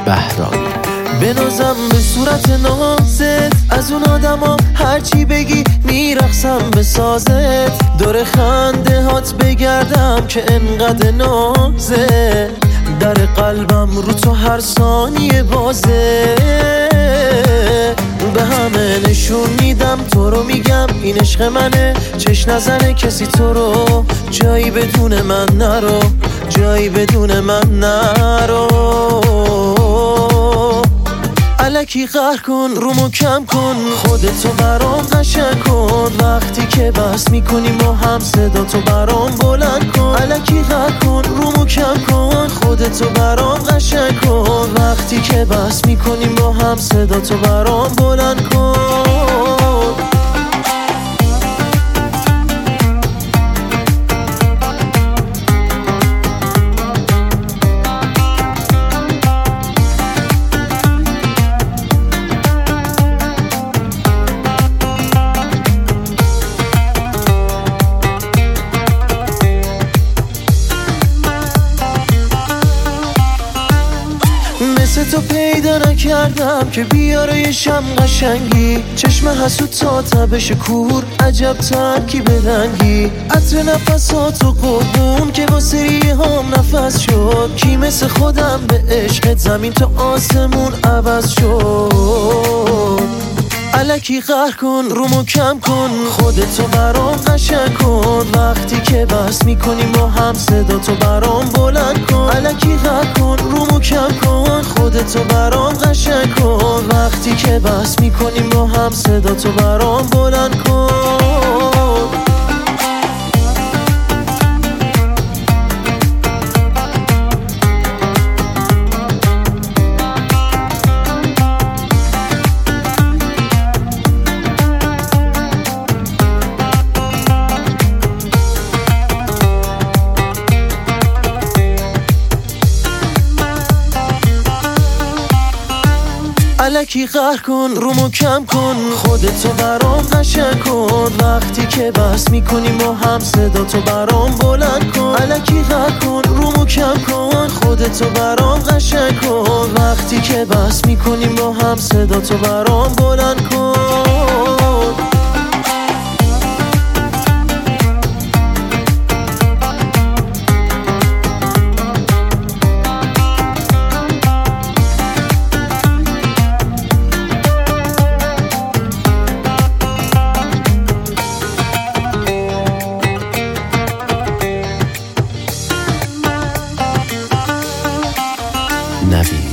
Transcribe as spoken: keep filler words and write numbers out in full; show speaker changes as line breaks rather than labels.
بهرامی.
بنازم به صورت نازت، از اون آدما هرچی بگی میرقصم به سازت. دور خنده هات بگردم که انقدر نازه، در قلبم رو تو هر ثانیه بازه. به همه نشون میدم تو رو، میگم این عشق منه، چش نزنه کسی تو رو، جایی بدون من نرو، جایی بدون من نرو. الکی قهر کن رومو کم کن، خودتو برام قشنگ کن، وقتی که بس میکنی ما هم صدا تو برام بلند کن. الکی قهر کن رومو کم کن، خودتو برام قشنگ کن، وقتی که بس میکنی ما هم صدا تو برام بلند کن. مثل تو پیدا نکردم که بیاره یه شم قشنگی، چشم حسود تا تبش کور، عجب ترکیب رنگی، عطر نفساتو قربون که با سری هم نفس شد. کی مثل خودم به عشقت زمین تا آسمون عوض شد. الکی قهر کن رومو کم کن، خودتو برام قشنگ کن، وقتی که بس میکنی ما هم صدا تو برام بلند کن. الکی قهر کن رومو کم کن، خودتو برام قشنگ کن، وقتی که بس میکنی ما هم صدا تو برام بلند کن. الکی قهر کن رومو کم کن، خودتو برام قشنگ کن، وقتی که بس میکنی ما هم صدا تو برام بلند کن. الکی قهر کن رومو کم کن، خودتو برام قشنگ کن، وقتی که بس میکنی ما هم صدا تو برام بلند کن.
نوید